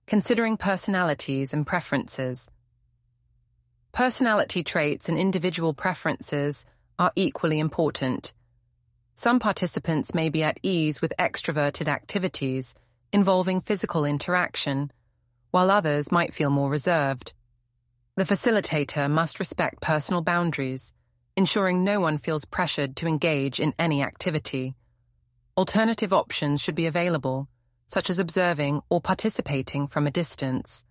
Considering personalities and preferences. Personality traits and individual preferences are equally important. Some participants may be at ease with extroverted activities involving physical interaction, while others might feel more reserved. The facilitator must respect personal boundaries, ensuring no one feels pressured to engage in any activity. Alternative options should be available, such as observing or participating from a distance.